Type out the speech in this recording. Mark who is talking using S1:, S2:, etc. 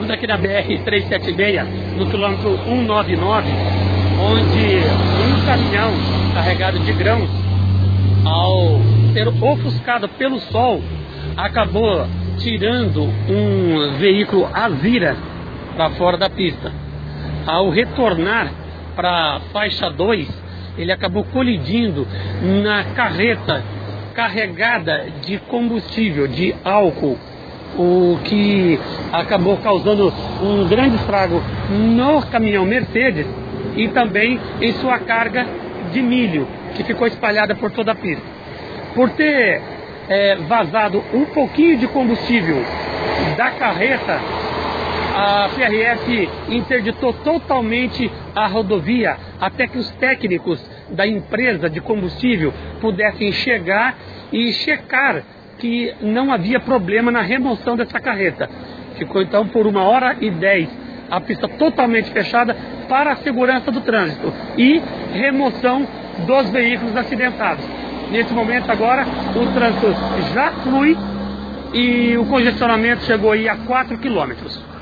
S1: estamos aqui na BR-376, no quilômetro 199, onde um caminhão carregado de grãos, ao ser ofuscado pelo sol, acabou tirando um veículo Azira para fora da pista. Ao retornar para a faixa 2, ele acabou colidindo na carreta carregada de combustível, de álcool, o que acabou causando um grande estrago no caminhão Mercedes e também em sua carga de milho, que ficou espalhada por toda a pista. Por ter vazado um pouquinho de combustível da carreta, a PRF interditou totalmente a rodovia até que os técnicos da empresa de combustível pudessem chegar e checar que não havia problema na remoção dessa carreta. Ficou então por 1h10 a pista totalmente fechada para a segurança do trânsito e remoção dos veículos acidentados. Nesse momento agora o trânsito já flui e o congestionamento chegou aí a 4 quilômetros.